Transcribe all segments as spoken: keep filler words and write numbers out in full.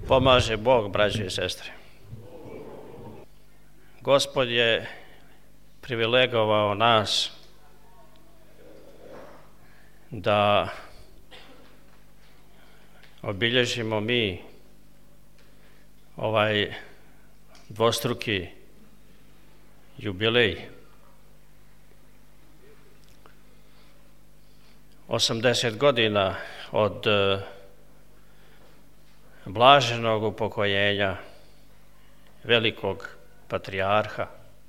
Pomaže Bog, braće i sestre. Gospod je privilegovao nas da obilježimo mi ovaj dvostruki jubilej. osamdeset godina od blaženog upokojenja velikog patrijarha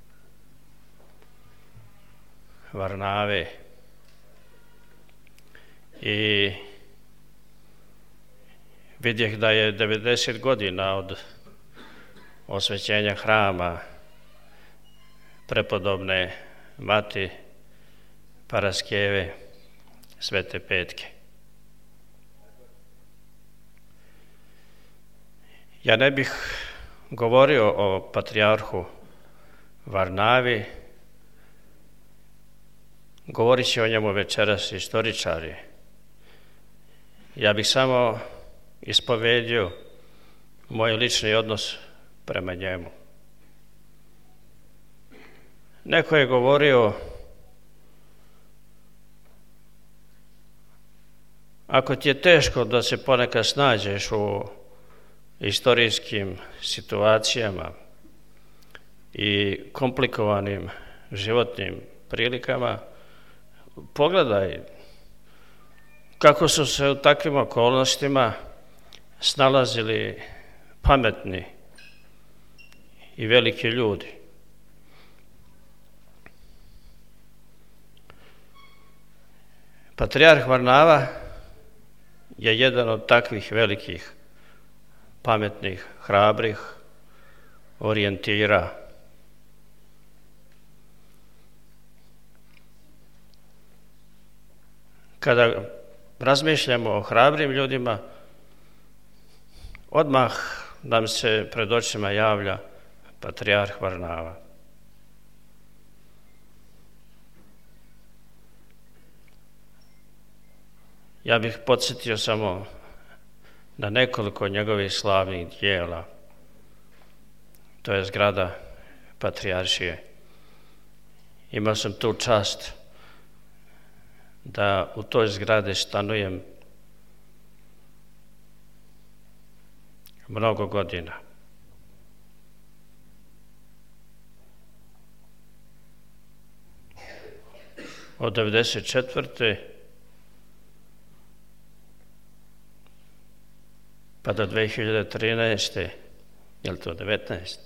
Varnave i vidjeh da je devedeset godina od osvećenja hrama prepodobne Mati Paraskeve Svete Petke. Ja ne bih govorio o patrijarhu Varnavi, govorit će o njemu večeras istoričari. Ja bih samo ispovedio moj lični odnos prema njemu. Neko je govorio, ako ti je teško da se ponekad snađeš u istorijskim situacijama i komplikovanim životnim prilikama, pogledaj kako su se u takvim okolnostima snalazili pametni i veliki ljudi. Patrijarh Varnava je jedan od takvih velikih, pametnih, hrabrih orijentira. Kada razmišljamo o hrabrim ljudima, odmah nam se pred očima javlja patrijarh Varnava. Ja bih podsjetio samo na nekoliko njegovih slavnih dijela. To je zgrada Patrijaršije. Imao sam tu čast da u toj zgradi stanujem mnogo godina. Od devedeset četvrte pa do dve hiljade trinaeste, je li to devetnaeste?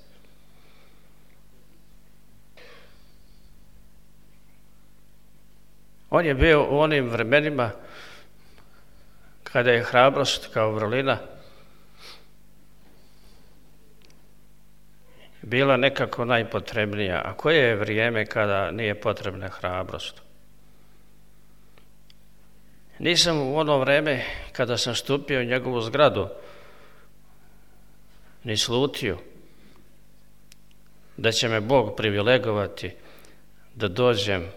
On je bio u onim vremenima kada je hrabrost kao vrlina bila nekako najpotrebnija. A koje je vrijeme kada nije potrebna hrabrost? Nisam u ono vreme kada sam stupio u njegovu zgradu ni slutio da će me Bog privilegovati da dođem,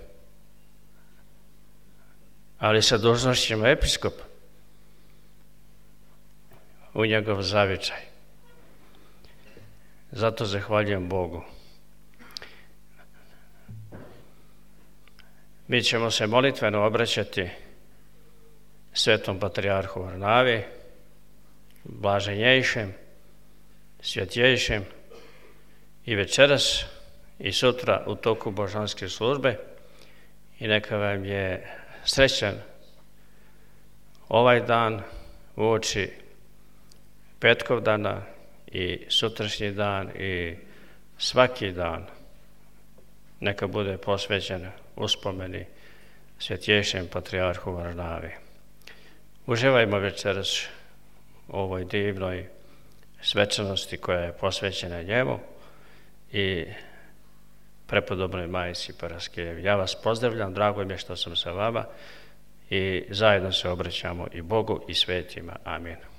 ali sa dužnošćima episkopa, u njegov zavičaj. Zato zahvaljujem Bogu. Mi ćemo se molitveno obraćati svetom patrijarhu Varnavi, blaženjejšem, svjetjejšem i večeras i sutra u toku božanske službe, i neka vam je srećan ovaj dan uoči petkov dana i sutrašnji dan i svaki dan neka bude posvećen uspomeni svjetjejšem patrijarhu Varnavi. Uživajmo večeras u ovoj divnoj svečanosti koja je posvećena njemu i prepodobnoj Majici Paraskevi. Ja vas pozdravljam, drago mi je što sam sa vama i zajedno se obraćamo i Bogu i svetima. Amin.